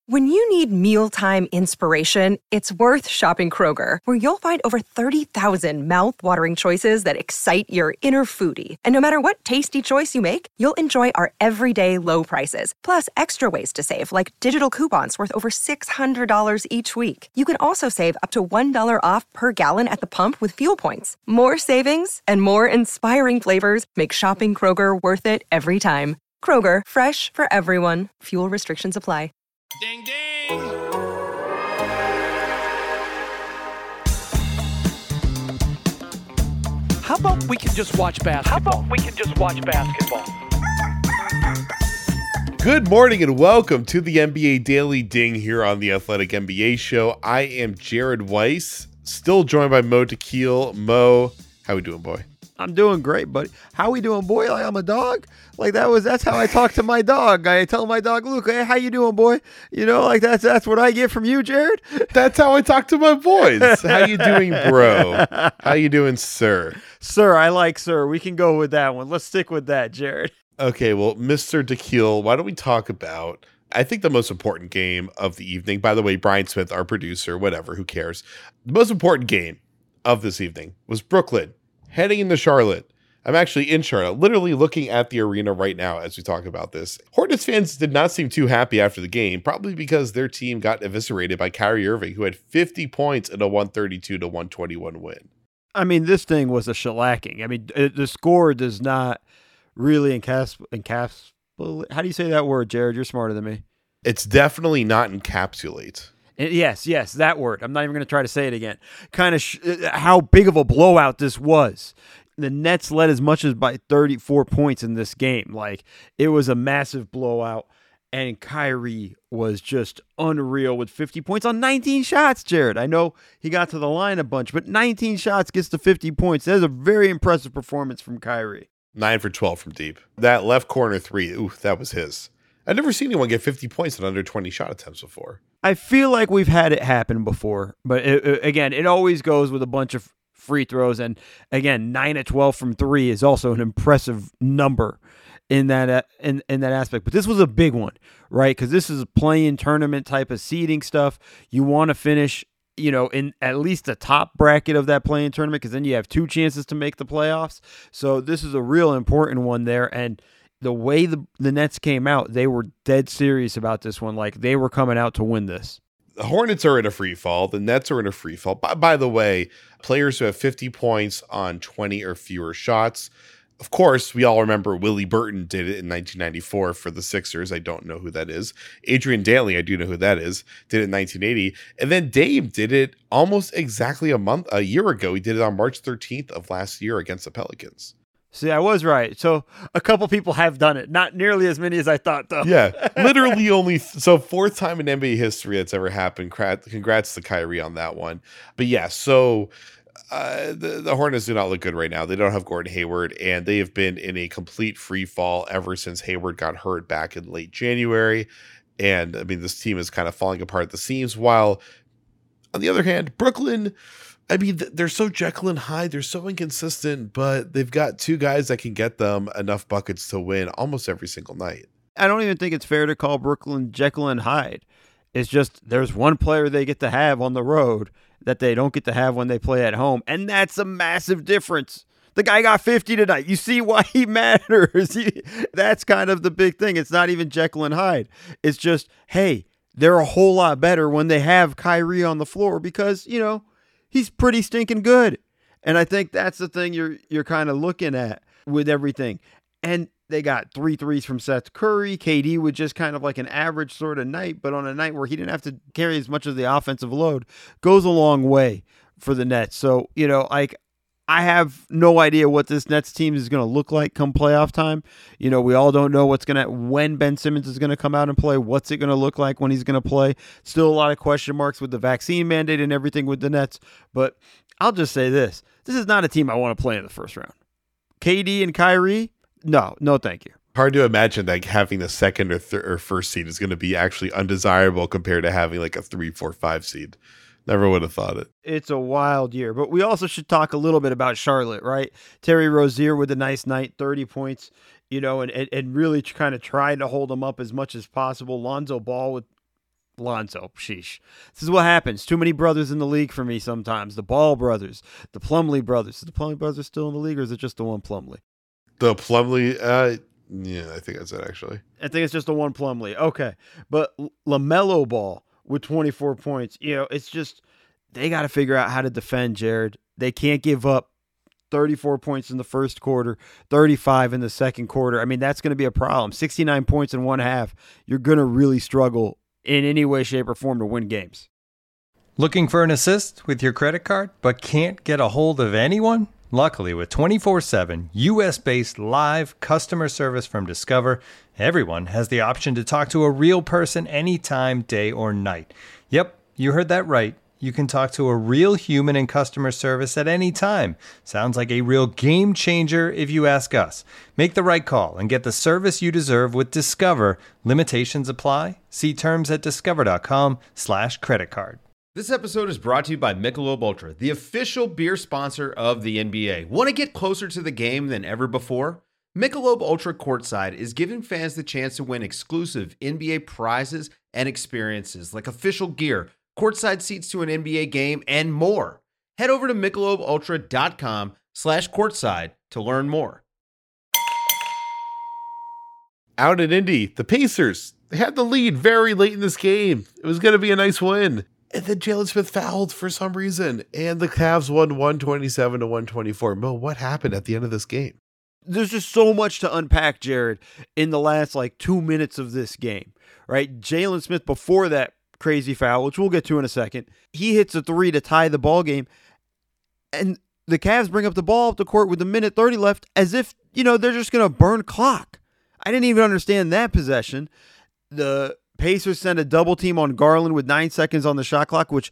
When you need mealtime inspiration, it's worth shopping Kroger, where you'll find over 30,000 mouth-watering choices that excite your inner foodie. And no matter what tasty choice you make, you'll enjoy our everyday low prices, plus extra ways to save, like digital coupons worth over $600 each week. You can also save up to $1 off per gallon at the pump with fuel points. More savings and more inspiring flavors make shopping Kroger worth it every time. Kroger, fresh for everyone. Fuel restrictions apply. Ding, ding. How about we can just watch basketball? Good morning and welcome to the NBA Daily Ding here on the Athletic NBA Show. I am Jared Weiss, still joined by Mo Tequil. Mo, how we doing, boy? I'm doing great, buddy. How we doing, boy? Like I'm a dog? Like that's how I talk to my dog. I tell my dog, Luke, hey, how you doing, boy? You know, like that's what I get from you, Jared. That's how I talk to my boys. How you doing, bro? How you doing, sir? Sir, I like sir. We can go with that one. Let's stick with that, Jared. Okay, well, Mr. Tequil, why don't we talk about, I think, the most important game of the evening. By the way, Brian Smith, our producer, whatever, who cares? The most important game of this evening was Brooklyn heading into Charlotte. I'm actually in Charlotte, literally looking at the arena right now as we talk about this. Hornets fans did not seem too happy after the game, probably because their team got eviscerated by Kyrie Irving, who had 50 points in a 132-121 win. I mean, this thing was a shellacking. I mean, the score does not really encapsulate. How do you say that word, Jared? You're smarter than me. It's definitely not encapsulate. Yes, that word. I'm not even going to try to say it again. Kind of how big of a blowout this was. The Nets led as much as by 34 points in this game. Like, it was a massive blowout, and Kyrie was just unreal with 50 points on 19 shots, Jared. I know he got to the line a bunch, but 19 shots gets to 50 points. That is a very impressive performance from Kyrie. 9 for 12 from deep. That left corner three, ooh, that was his. I've never seen anyone get 50 points in under 20 shot attempts before. I feel like we've had it happen before, but again, it always goes with a bunch of free throws. And again, 9 of 12 from three is also an impressive number in that in that aspect. But this was a big one, right? Because this is a play-in tournament type of seeding stuff. You want to finish, you know, in at least the top bracket of that play-in tournament, because then you have two chances to make the playoffs. So this is a real important one there. And the way the Nets came out, they were dead serious about this one. Like, they were coming out to win this. The Hornets are in a free fall. The Nets are in a free fall. By the way, players who have 50 points on 20 or fewer shots. Of course, we all remember Willie Burton did it in 1994 for the Sixers. I don't know who that is. Adrian Dantley, I do know who that is, did it in 1980. And then Dame did it almost exactly a year ago. He did it on March 13th of last year against the Pelicans. See, I was right. So a couple people have done it. Not nearly as many as I thought, though. Yeah, literally only. So fourth time in NBA history that's ever happened. Congrats to Kyrie on that one. But yeah, so the Hornets do not look good right now. They don't have Gordon Hayward, and they have been in a complete free fall ever since Hayward got hurt back in late January. And I mean, this team is kind of falling apart at the seams. While on the other hand, Brooklyn, I mean, they're so Jekyll and Hyde. They're so inconsistent, but they've got two guys that can get them enough buckets to win almost every single night. I don't even think it's fair to call Brooklyn Jekyll and Hyde. It's just there's one player they get to have on the road that they don't get to have when they play at home, and that's a massive difference. The guy got 50 tonight. You see why he matters. That's kind of the big thing. It's not even Jekyll and Hyde. It's just, hey, they're a whole lot better when they have Kyrie on the floor because, you know, he's pretty stinking good. And I think that's the thing you're kind of looking at with everything. And they got 3 threes from Seth Curry. KD with just kind of like an average sort of night, but on a night where he didn't have to carry as much of the offensive load, goes a long way for the Nets. So, you know, like, I have no idea what this Nets team is going to look like come playoff time. You know, we all don't know when Ben Simmons is going to come out and play. What's it going to look like when he's going to play? Still a lot of question marks with the vaccine mandate and everything with the Nets. But I'll just say this. This is not a team I want to play in the first round. KD and Kyrie, no, thank you. Hard to imagine like having the second or first seed is going to be actually undesirable compared to having like a 3, 4, 5 seed. Never would have thought it. It's a wild year. But we also should talk a little bit about Charlotte, right? Terry Rozier with a nice night, 30 points, you know, and really kind of tried to hold them up as much as possible. Lonzo Ball with Lonzo, sheesh. This is what happens. Too many brothers in the league for me sometimes. The Ball brothers, the Plumlee brothers. Is the Plumlee brothers still in the league, or is it just the one Plumlee? The Plumlee, yeah, I think that's it, actually. I think it's just the one Plumlee. Okay. But LaMelo Ball with 24 points, it's just, they got to figure out how to defend, Jared. They can't give up 34 points in the first quarter, 35 in the second quarter. I mean, that's going to be a problem. 69 points in one half. You're going to really struggle in any way, shape, or form to win games. Looking for an assist with your credit card, but can't get a hold of anyone? Luckily, with 24/7 U.S.-based live customer service from Discover, everyone has the option to talk to a real person anytime, day or night. Yep, you heard that right. You can talk to a real human in customer service at any time. Sounds like a real game changer if you ask us. Make the right call and get the service you deserve with Discover. Limitations apply. See terms at discover.com/creditcard. This episode is brought to you by Michelob Ultra, the official beer sponsor of the NBA. Want to get closer to the game than ever before? Michelob Ultra Courtside is giving fans the chance to win exclusive NBA prizes and experiences like official gear, courtside seats to an NBA game, and more. Head over to MichelobUltra.com/courtside to learn more. Out in Indy, the Pacers, they had the lead very late in this game. It was going to be a nice win. And then Jalen Smith fouled for some reason, and the Cavs won 127-124. Mo, what happened at the end of this game? There's just so much to unpack, Jared, in the last 2 minutes of this game, right? Jalen Smith, before that crazy foul, which we'll get to in a second, he hits a three to tie the ball game, and the Cavs bring up the ball up the court with a minute 30 left as if, they're just going to burn clock. I didn't even understand that possession. The Pacers send a double team on Garland with 9 seconds on the shot clock, which,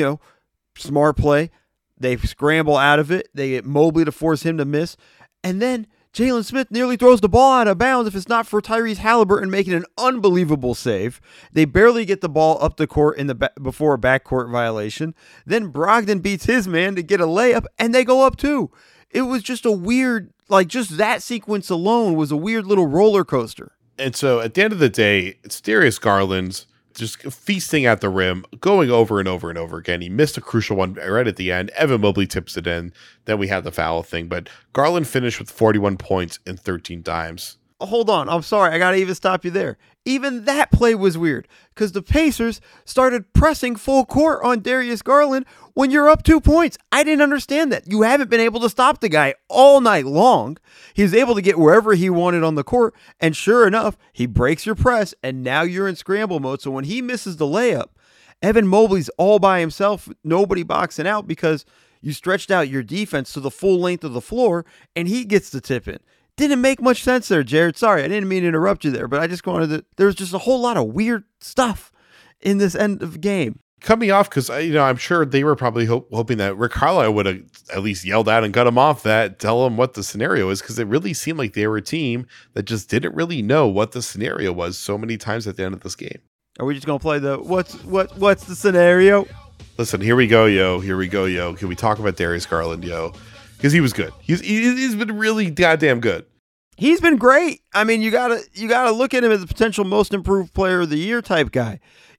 smart play. They scramble out of it. They get Mobley to force him to miss. And then Jalen Smith nearly throws the ball out of bounds if it's not for Tyrese Halliburton making an unbelievable save. They barely get the ball up the court before a backcourt violation. Then Brogdon beats his man to get a layup, and they go up too. It was just a weird, just that sequence alone was a weird little roller coaster. And so at the end of the day, it's Darius Garland's just feasting at the rim, going over and over and over again. He missed a crucial one right at the end. Evan Mobley tips it in. Then we had the foul thing. But Garland finished with 41 points in 13 times. Hold on. I'm sorry. I got to even stop you there. Even that play was weird because the Pacers started pressing full court on Darius Garland when you're up 2 points. I didn't understand that. You haven't been able to stop the guy all night long. He was able to get wherever he wanted on the court, and sure enough, he breaks your press, and now you're in scramble mode. So when he misses the layup, Evan Mobley's all by himself, nobody boxing out because you stretched out your defense to the full length of the floor, and he gets the tip in. Didn't make much sense there, Jared. Sorry, I didn't mean to interrupt you there, but I just wanted to. There was just a whole lot of weird stuff in this end of game. Cut me off because I'm sure they were probably hoping that Rick Carlisle would have at least yelled out and cut him off that, tell him what the scenario is, because it really seemed like they were a team that just didn't really know what the scenario was so many times at the end of this game. Are we just gonna play the what's the scenario? Listen, here we go, yo. Here we go, yo. Can we talk about Darius Garland, yo? Because he was good. He's been really goddamn good. He's been great. I mean, you gotta look at him as a potential most improved player of the year type guy.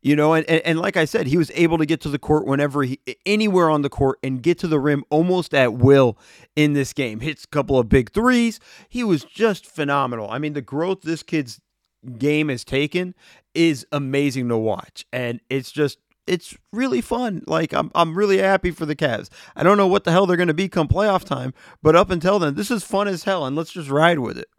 And like I said, he was able to get to the court anywhere on the court and get to the rim almost at will in this game. Hits a couple of big threes. He was just phenomenal. I mean, the growth this kid's game has taken is amazing to watch. And it's really fun. I'm really happy for the Cavs. I don't know what the hell they're going to be come playoff time, but up until then, this is fun as hell, and let's just ride with it.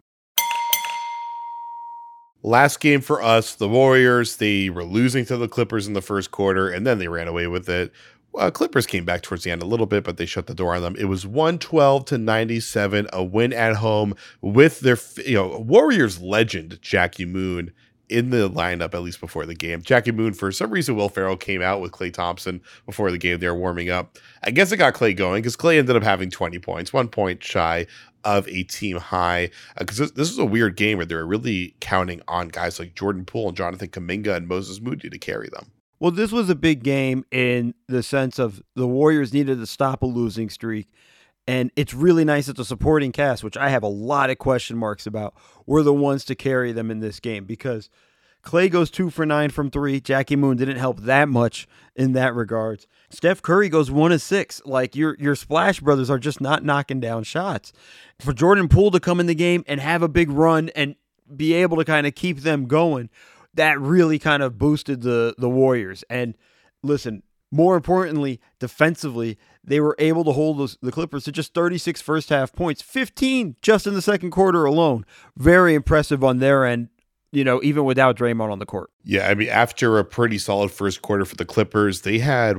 Last game for us, the Warriors, they were losing to the Clippers in the first quarter, and then they ran away with it. Clippers came back towards the end a little bit, but they shut the door on them. It was 112-97, a win at home with their Warriors legend, Jackie Moon, in the lineup, at least before the game. Jackie Moon, for some reason, Will Ferrell came out with Klay Thompson before the game. They were warming up. I guess it got Klay going because Klay ended up having 20 points, 1 point shy of a team high. Because this was a weird game where they were really counting on guys like Jordan Poole and Jonathan Kuminga and Moses Moody to carry them. Well, this was a big game in the sense of the Warriors needed to stop a losing streak. And it's really nice that the supporting cast, which I have a lot of question marks about, were the ones to carry them in this game because Klay goes 2 for 9 from 3. Jackie Moon didn't help that much in that regards. Steph Curry goes 1 of 6. Like your Splash Brothers are just not knocking down shots. For Jordan Poole to come in the game and have a big run and be able to kind of keep them going, that really kind of boosted the Warriors. And listen, more importantly, defensively, they were able to hold the Clippers to just 36 first half points, 15 just in the second quarter alone. Very impressive on their end, even without Draymond on the court. Yeah, I mean, after a pretty solid first quarter for the Clippers, they had,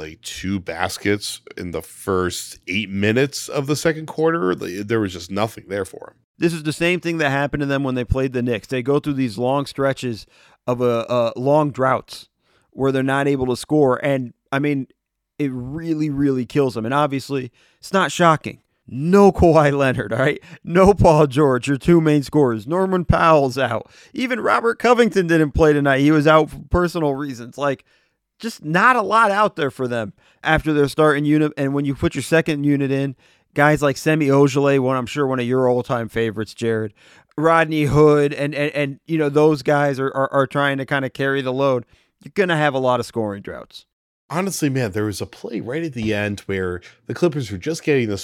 2 baskets in the first 8 minutes of the second quarter. There was just nothing there for them. This is the same thing that happened to them when they played the Knicks. They go through these long stretches of long droughts where they're not able to score. And, I mean, it really, really kills them. And obviously, it's not shocking. No Kawhi Leonard, all right? No Paul George, your 2 main scorers. Norman Powell's out. Even Robert Covington didn't play tonight. He was out for personal reasons. Just not a lot out there for them after their starting unit. And when you put your second unit in, guys like Semi Ojeleye, I'm sure one of your all-time favorites, Jared, Rodney Hood, and those guys are trying to kind of carry the load. You're going to have a lot of scoring droughts. Honestly, man, there was a play right at the end where the Clippers were just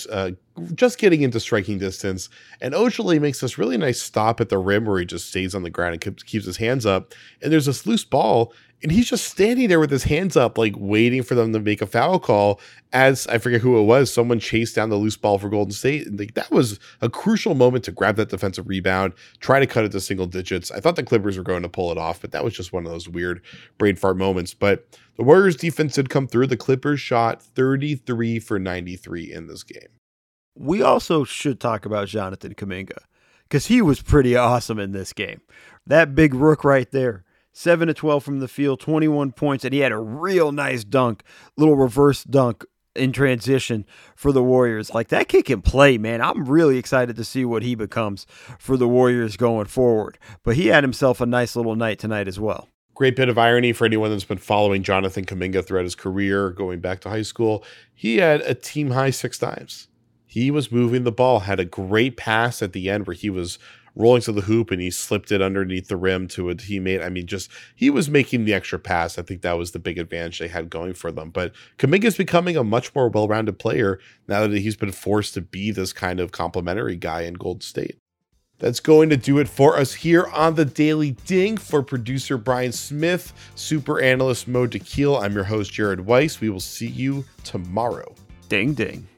getting into striking distance, and Ojeleye makes this really nice stop at the rim where he just stays on the ground and keeps his hands up. And there's this loose ball, and he's just standing there with his hands up, waiting for them to make a foul call. As I forget who it was, someone chased down the loose ball for Golden State, and that was a crucial moment to grab that defensive rebound, try to cut it to single digits. I thought the Clippers were going to pull it off, but that was just one of those weird brain fart moments. But the Warriors defense did come through. The Clippers shot 33 for 93 in this game. We also should talk about Jonathan Kuminga because he was pretty awesome in this game. That big rook right there, 7 of 12 from the field, 21 points, and he had a real nice dunk, little reverse dunk in transition for the Warriors. That kid can play, man. I'm really excited to see what he becomes for the Warriors going forward. But he had himself a nice little night tonight as well. Great bit of irony for anyone that's been following Jonathan Kuminga throughout his career, going back to high school. He had a team high 6 times. He was moving the ball, had a great pass at the end where he was rolling to the hoop and he slipped it underneath the rim to a teammate. I mean, he was making the extra pass. I think that was the big advantage they had going for them. But Kuminga is becoming a much more well-rounded player now that he's been forced to be this kind of complimentary guy in Golden State. That's going to do it for us here on the Daily Ding. For producer Brian Smith, super analyst Mo Dakhil, I'm your host Jared Weiss. We will see you tomorrow. Ding, ding.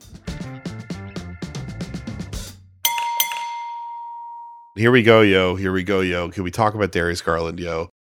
Here we go, yo. Can we talk about Darius Garland, yo?